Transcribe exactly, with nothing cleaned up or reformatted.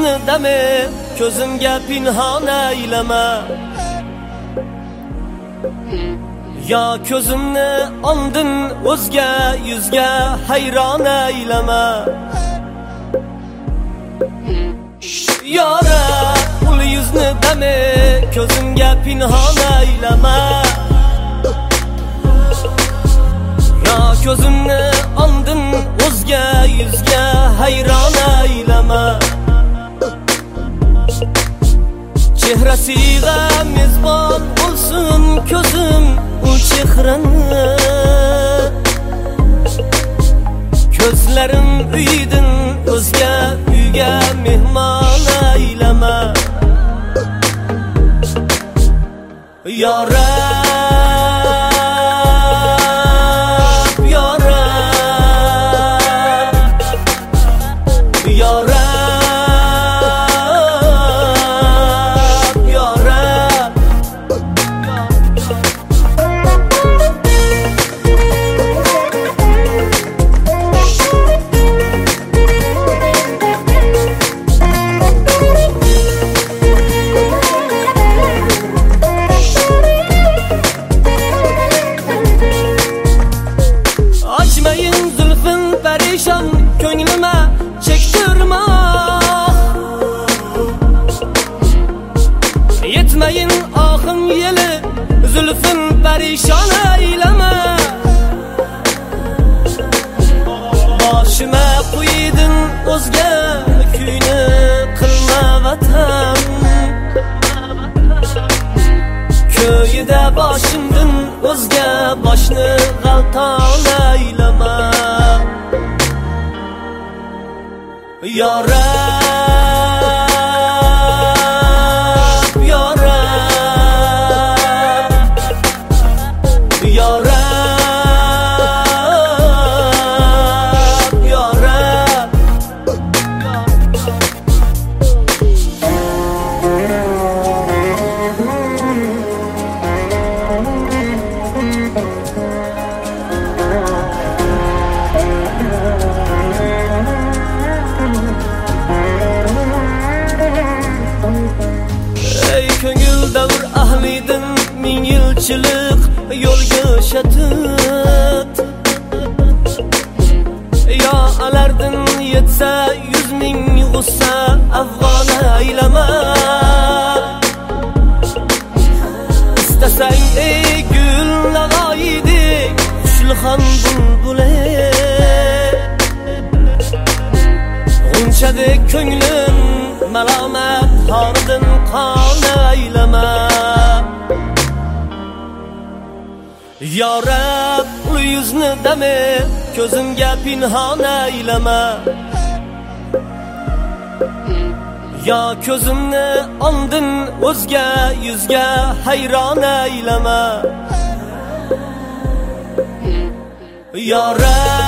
yüzni demi ko'zimga pinhon aylama. Ya ko'zimni ondin o'zga yuzga hayron aylama. Yora ul yüzni demi ko'zimga pinhon aylama. Ya ko'zimni ondin o'zga yuzga hayron aylama. Chehrasiga mezbon bo'lsin ko'zim u chehrani. Ko'zlarim uydin o'zga uyga mehmon aylama. Ya Rab, Ya Rab, Ya Rab, Ya Rab. Açmayın zülfün perişan ko'nglime çektirme. Yetmeyin ahım yeli zülfün perişan eyleme. Başıma koydun o'zga kuyni qilma vatan. Ko'yida boshimdan o'zga boshni g'alton aylama. Ya Rab, Ya Rab, Ya Rab, Ya Rab. Ey ko'ngil davr ahlidin ming yilchilik yo'lga shatib. Ya alardin yetsa yuz ming g'ussa afg'on aylama. İstasang ey gul navoiydik xushlihan bulbule. G'unchadek ko'nglim malomat hordin qon aylama. Ya Rab ul yüzni demi ko'zimga pinhon aylama. Ya ko'zimni ondin o'zga yuzga hayron aylama. Ya Rab